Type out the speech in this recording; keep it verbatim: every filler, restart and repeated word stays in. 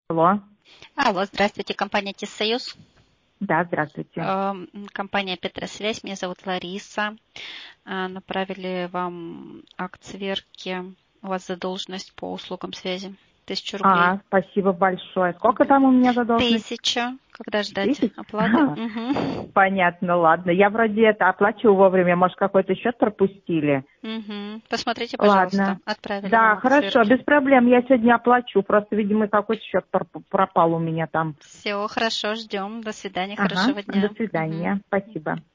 Алло. Алло, здравствуйте, компания ТИС-Союз. Да, здравствуйте. Э, Компания Петросвязь, меня зовут Лариса. Э, Направили вам акт сверки. У вас задолженность по услугам связи. Тысячу рублей. А, спасибо большое. Сколько там у меня задолженность? Тысяча. Когда ждать Тысяч? оплаты? Угу. Понятно, ладно. Я вроде это оплачиваю вовремя. Может, какой-то счет пропустили? Угу. Посмотрите, пожалуйста. Ладно. Отправили Да, вам акт хорошо, сверки. без проблем. Я сегодня оплачу. Просто, видимо, какой-то счет проп- пропал у меня там. Все, хорошо, ждем. До свидания, Ага, хорошего до дня. Угу. свидания. Спасибо.